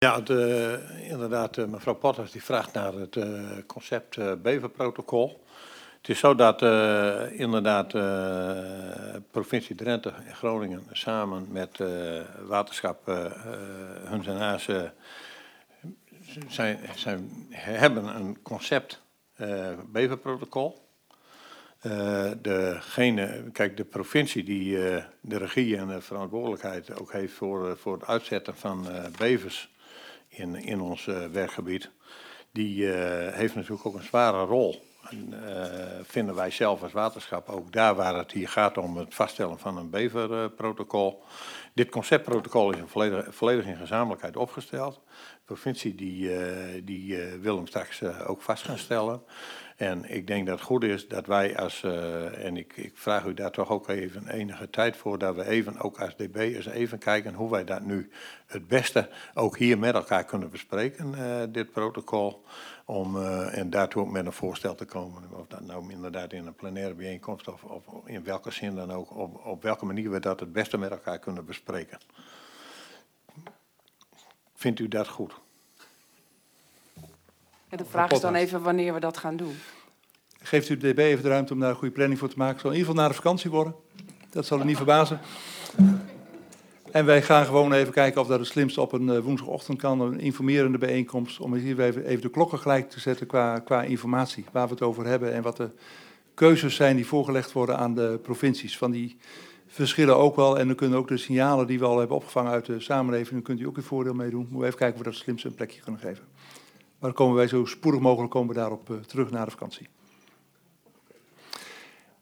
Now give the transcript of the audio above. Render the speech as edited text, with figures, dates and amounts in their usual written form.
Ja, inderdaad, mevrouw Potters die vraagt naar het concept beverprotocol. Het is zo dat inderdaad provincie Drenthe en Groningen samen met waterschap Huns en Haas hebben een concept beverprotocol. De provincie die de regie en de verantwoordelijkheid ook heeft voor het uitzetten van bevers in ons werkgebied, die heeft natuurlijk ook een zware rol. En, vinden wij zelf als waterschap ook daar waar het hier gaat om het vaststellen van een beverprotocol. Dit conceptprotocol is volledig in gezamenlijkheid opgesteld. De provincie die wil hem straks ook vast gaan stellen. En ik denk dat het goed is dat wij en ik vraag u daar toch ook even enige tijd voor, dat we even ook als DB eens even kijken hoe wij dat nu het beste ook hier met elkaar kunnen bespreken, dit protocol. En daartoe ook met een voorstel te komen. Of dat nou inderdaad in een plenaire bijeenkomst of in welke zin dan ook, op welke manier we dat het beste met elkaar kunnen bespreken. Vindt u dat goed? Ja, de vraag is dan even wanneer we dat gaan doen. Geeft u de DB even de ruimte om daar een goede planning voor te maken. Het zal in ieder geval na de vakantie worden. Dat zal u niet verbazen. En wij gaan gewoon even kijken of dat het slimste op een woensdagochtend kan. Een informerende bijeenkomst. Om hier even de klokken gelijk te zetten qua informatie. Waar we het over hebben en wat de keuzes zijn die voorgelegd worden aan de provincies. Van die verschillen ook wel. En dan kunnen ook de signalen die we al hebben opgevangen uit de samenleving. Dan kunt u ook uw voordeel meedoen. Moeten we even kijken of we dat het slimste een plekje kunnen geven. Maar dan komen wij zo spoedig mogelijk daarop terug na de vakantie.